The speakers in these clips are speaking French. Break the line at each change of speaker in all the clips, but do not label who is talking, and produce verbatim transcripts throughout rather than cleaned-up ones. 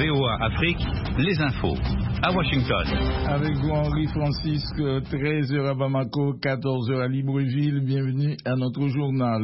V O A Afrique, les infos. À Washington.
Avec vous, Henri Francisque, treize heures à Bamako, quatorze heures à Libreville. Bienvenue à notre journal.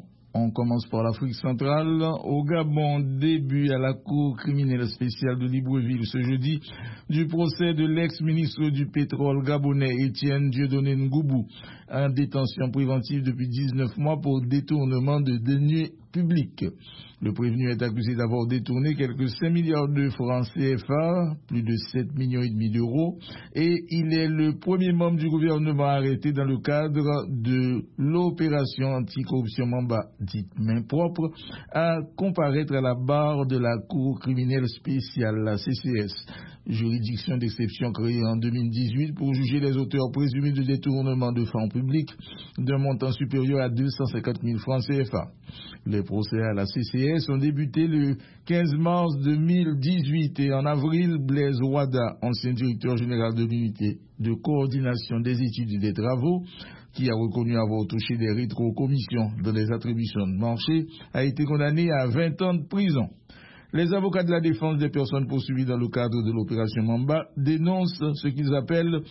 On commence par l'Afrique centrale. Au Gabon, début à la Cour criminelle spéciale de Libreville ce jeudi du procès de l'ex-ministre du pétrole gabonais Étienne Dieudonné Ngoubou, en détention préventive depuis dix-neuf mois pour détournement de deniers publics. Le prévenu est accusé d'avoir détourné quelques cinq milliards de francs C F A, plus de sept millions et demi d'euros, et il est le premier membre du gouvernement arrêté dans le cadre de l'opération anticorruption Mamba, dite main propre, à comparaître à la barre de la Cour criminelle spéciale, la C C S, juridiction d'exception créée en deux mille dix-huit pour juger les auteurs présumés de détournement de fonds publics d'un montant supérieur à deux cent cinquante mille francs C F A. Les procès à la C C S ont débuté le quinze mars deux mille dix-huit et en avril, Blaise Wada, ancien directeur général de l'unité de coordination des études et des travaux, qui a reconnu avoir touché des rétrocommissions dans les attributions de marché, a été condamné à vingt ans de prison. Les avocats de la défense des personnes poursuivies dans le cadre de l'opération Mamba dénoncent ce qu'ils appellent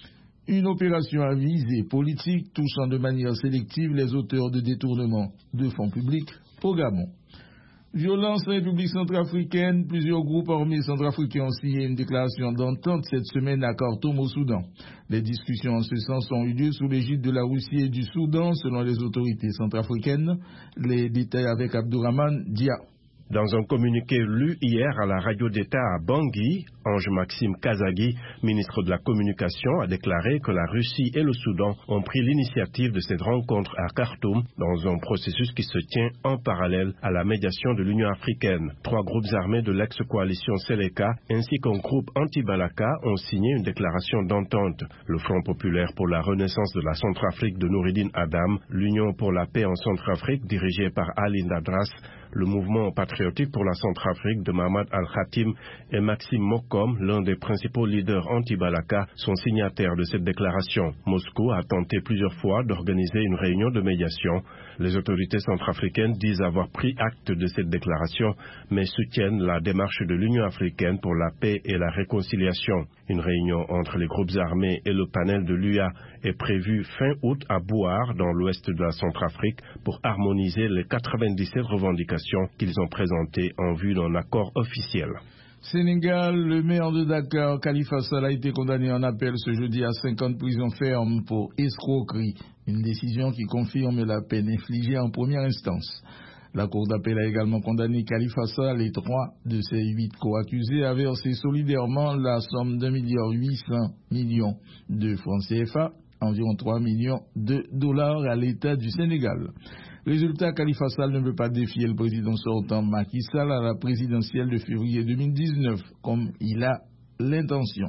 une opération à visée politique touchant de manière sélective les auteurs de détournement de fonds publics au Gabon. Violence en République centrafricaine, plusieurs groupes armés centrafricains ont signé une déclaration d'entente cette semaine à Khartoum au Soudan. Les discussions en ce sens ont eu lieu sous l'égide de la Russie et du Soudan selon les autorités centrafricaines. Les détails avec Abdourahmane Dia.
Dans un communiqué lu hier à la radio d'État à Bangui, Ange-Maxime Kazagui, ministre de la Communication, a déclaré que la Russie et le Soudan ont pris l'initiative de cette rencontre à Khartoum dans un processus qui se tient en parallèle à la médiation de l'Union africaine. Trois groupes armés de l'ex-coalition Seleka ainsi qu'un groupe anti-Balaka ont signé une déclaration d'entente. Le Front populaire pour la renaissance de la Centrafrique de Noureddine Adam, l'Union pour la paix en Centrafrique dirigée par Ali Ndadras, le mouvement patriotique pour la Centrafrique de Mahmoud Al-Khatim et Maxime Mokom, l'un des principaux leaders anti-Balaka, sont signataires de cette déclaration. Moscou a tenté plusieurs fois d'organiser une réunion de médiation. Les autorités centrafricaines disent avoir pris acte de cette déclaration, mais soutiennent la démarche de l'Union africaine pour la paix et la réconciliation. Une réunion entre les groupes armés et le panel de l'U A est prévue fin août à Bouar, dans l'ouest de la Centrafrique, pour harmoniser les quatre-vingt-dix-sept revendications qu'ils ont présentées en vue d'un accord officiel.
Sénégal, le maire de Dakar, Khalifa Sall, a été condamné en appel ce jeudi à cinq ans de prison ferme pour escroquerie, une décision qui confirme la peine infligée en première instance. La Cour d'appel a également condamné Khalifa Sall et trois de ses huit co-accusés à verser solidairement la somme d'un milliard huit cents millions de francs C F A, environ trois millions de dollars à l'État du Sénégal. Résultat, Khalifa Sall ne veut pas défier le président sortant Macky Sall à la présidentielle de février deux mille dix-neuf, comme il a l'intention.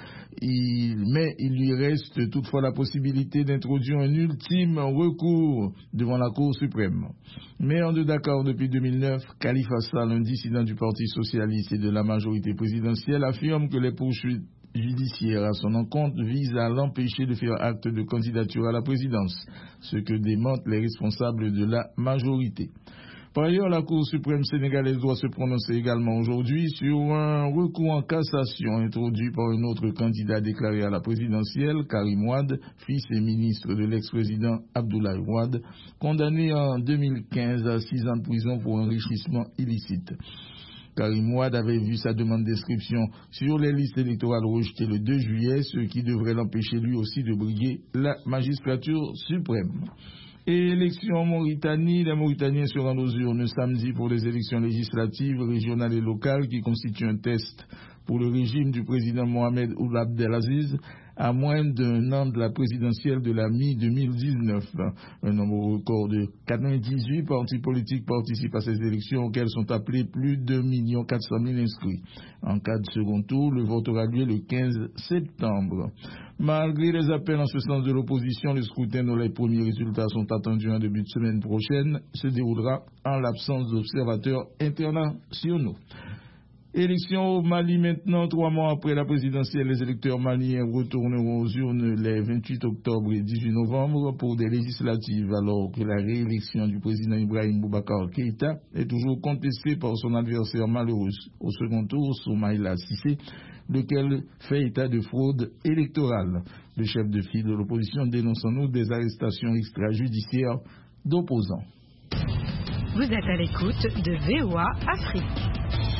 Il, mais il lui reste toutefois la possibilité d'introduire un ultime recours devant la Cour suprême. Maire de Dakar depuis deux mille neuf, Khalifa Sall, un dissident du Parti socialiste et de la majorité présidentielle, affirme que les poursuites judiciaires à son encontre visent à l'empêcher de faire acte de candidature à la présidence, ce que démentent les responsables de la majorité. Par ailleurs, la Cour suprême sénégalaise doit se prononcer également aujourd'hui sur un recours en cassation introduit par un autre candidat déclaré à la présidentielle, Karim Wade, fils et ministre de l'ex-président Abdoulaye Wade, condamné en deux mille quinze à six ans de prison pour enrichissement illicite. Karim Wade avait vu sa demande d'inscription sur les listes électorales rejetée le deux juillet, ce qui devrait l'empêcher lui aussi de briguer la magistrature suprême. Et élections en Mauritanie, les Mauritaniens se rendent aux urnes samedi pour les élections législatives, régionales et locales qui constituent un test pour le régime du président Mohamed Ould Abdelaziz à moins d'un an de la présidentielle de la mi-deux mille dix-neuf. Un nombre record de quatre-vingt-dix-huit partis politiques participent à ces élections auxquelles sont appelés plus d'un million quatre cent mille inscrits. En cas de second tour, le vote aura lieu le quinze septembre. Malgré les appels en ce sens de l'opposition, le scrutin dont les premiers résultats sont attendus en début de semaine prochaine se déroulera en l'absence d'observateurs internationaux. Élection au Mali maintenant, trois mois après la présidentielle, les électeurs maliens retourneront aux urnes les vingt-huit octobre et dix-huit novembre pour des législatives, alors que la réélection du président Ibrahim Boubacar Keïta est toujours contestée par son adversaire malheureux au second tour, Soumaïla Cissé, lequel fait état de fraude électorale. Le chef de file de l'opposition dénonce en outre des arrestations extrajudiciaires d'opposants.
Vous êtes à l'écoute de V O A Afrique.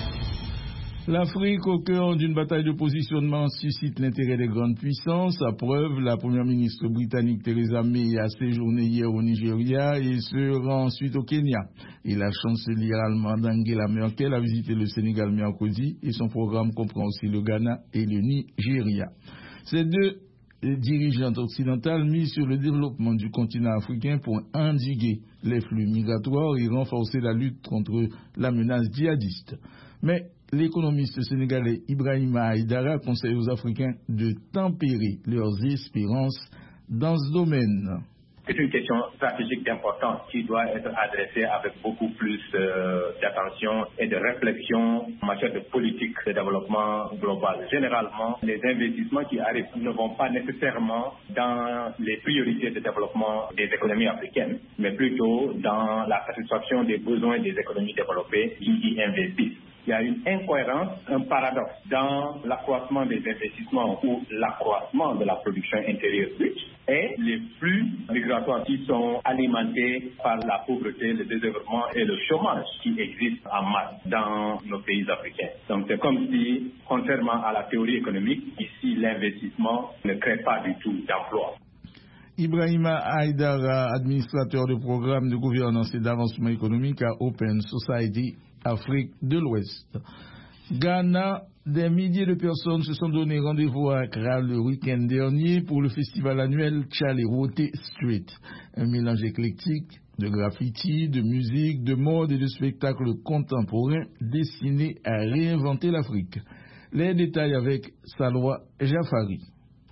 L'Afrique, au cœur d'une bataille de positionnement, suscite l'intérêt des grandes puissances. À preuve, la première ministre britannique Theresa May a séjourné hier au Nigeria et se rend ensuite au Kenya. Et la chancelière allemande Angela Merkel a visité le Sénégal mercredi et son programme comprend aussi le Ghana et le Nigeria. Ces deux dirigeantes occidentales misent sur le développement du continent africain pour endiguer les flux migratoires et renforcer la lutte contre la menace djihadiste. Mais l'économiste sénégalais Ibrahima Aïdara conseille aux Africains de tempérer leurs espérances dans ce domaine.
C'est une question stratégique d'importance qui doit être adressée avec beaucoup plus euh, d'attention et de réflexion en matière de politique de développement global. Généralement, les investissements qui arrivent ne vont pas nécessairement dans les priorités de développement des économies africaines, mais plutôt dans la satisfaction des besoins des économies développées qui y investissent. Il y a une incohérence, un paradoxe dans l'accroissement des investissements ou l'accroissement de la production intérieure brute et les flux migratoires qui sont alimentés par la pauvreté, le désœuvrement et le chômage qui existent en masse dans nos pays africains. Donc c'est comme si, contrairement à la théorie économique, ici l'investissement ne crée pas du tout d'emploi.
Ibrahima Aïdara, administrateur de programme de gouvernance et d'avancement économique à Open Society Afrique de l'Ouest. Ghana, des milliers de personnes se sont donné rendez-vous à Accra le week-end dernier pour le festival annuel Chalewote Street, un mélange éclectique de graffiti, de musique, de mode et de spectacles contemporains destinés à réinventer l'Afrique. Les détails avec Salwa Jafari.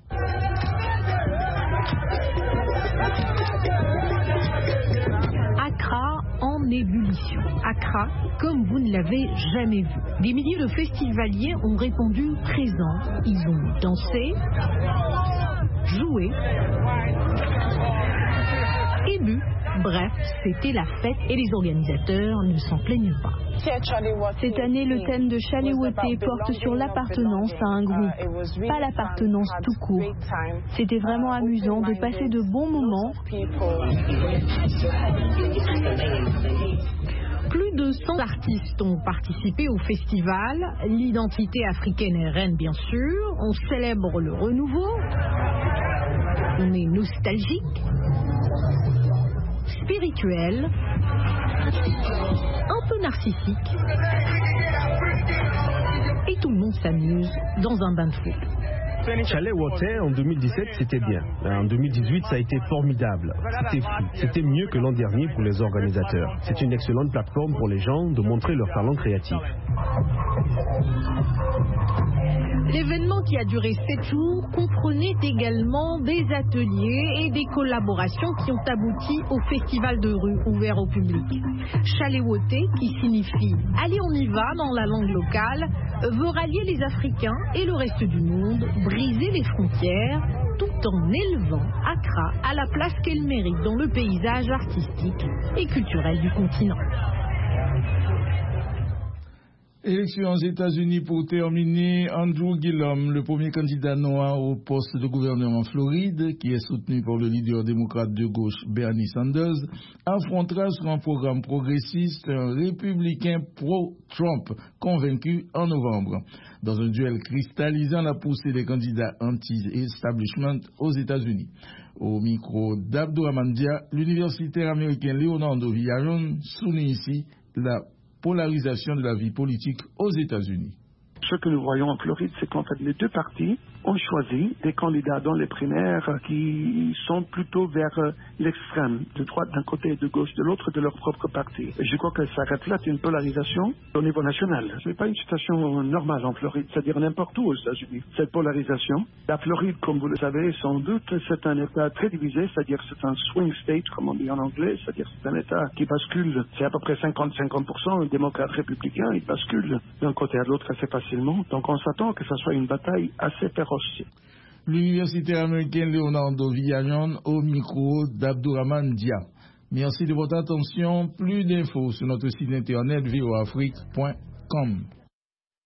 Accra en ébullition. Accra, comme vous ne l'avez jamais vu. Des milliers de festivaliers ont répondu présents. Ils ont dansé, joué et bu. Bref, c'était la fête et les organisateurs ne s'en plaignent pas.
Cette année, le thème de Chalewote porte sur l'appartenance à un groupe, pas l'appartenance tout court. C'était vraiment amusant de passer de bons moments.
Plus de cent artistes ont participé au festival. L'identité africaine est reine, bien sûr. On célèbre le renouveau. On est nostalgique, spirituel, un peu narcissique. Et tout le monde s'amuse dans un bain de foule.
Chalewote en deux mille dix-sept c'était bien. En deux mille dix-huit ça a été formidable. C'était fou. C'était mieux que l'an dernier pour les organisateurs. C'est une excellente plateforme pour les gens de montrer leur talent créatif.
L'événement qui a duré sept jours comprenait également des ateliers et des collaborations qui ont abouti au festival de rue ouvert au public. Chalewote, qui signifie « allez on y va » dans la langue locale, veut rallier les Africains et le reste du monde, briser les frontières, tout en élevant Accra à la place qu'elle mérite dans le paysage artistique et culturel du continent.
Élection aux États-Unis pour terminer. Andrew Gillum, le premier candidat noir au poste de gouverneur en Floride, qui est soutenu par le leader démocrate de gauche Bernie Sanders, affrontera sur un programme progressiste un républicain pro-Trump convaincu en novembre, dans un duel cristallisant la poussée des candidats anti-establishment aux États-Unis. Au micro d'Abdourahmane Dia, l'universitaire américain Leonardo Villaron souligne ici la polarisation de la vie politique aux États-Unis.
Ce que nous voyons en Floride, c'est qu'en fait, les deux partis ont choisi des candidats dans les primaires qui sont plutôt vers l'extrême, de droite d'un côté et de gauche de l'autre de leur propre parti. Et je crois que ça reflète une polarisation au niveau national. Ce n'est pas une situation normale en Floride, c'est-à-dire n'importe où aux États-Unis. Cette polarisation, la Floride, comme vous le savez, sans doute, c'est un État très divisé, c'est-à-dire c'est un swing state, comme on dit en anglais, c'est-à-dire c'est un État qui bascule, c'est à peu près cinquante à cinquante pour cent, un démocrate républicain, il bascule d'un côté à l'autre assez facilement. Donc on s'attend que ça soit une bataille assez féroce.
L'université américaine Leonardo Villanon au micro d'Abdourahmane Dia. Merci de votre attention. Plus d'infos sur notre site internet v o afrique point com.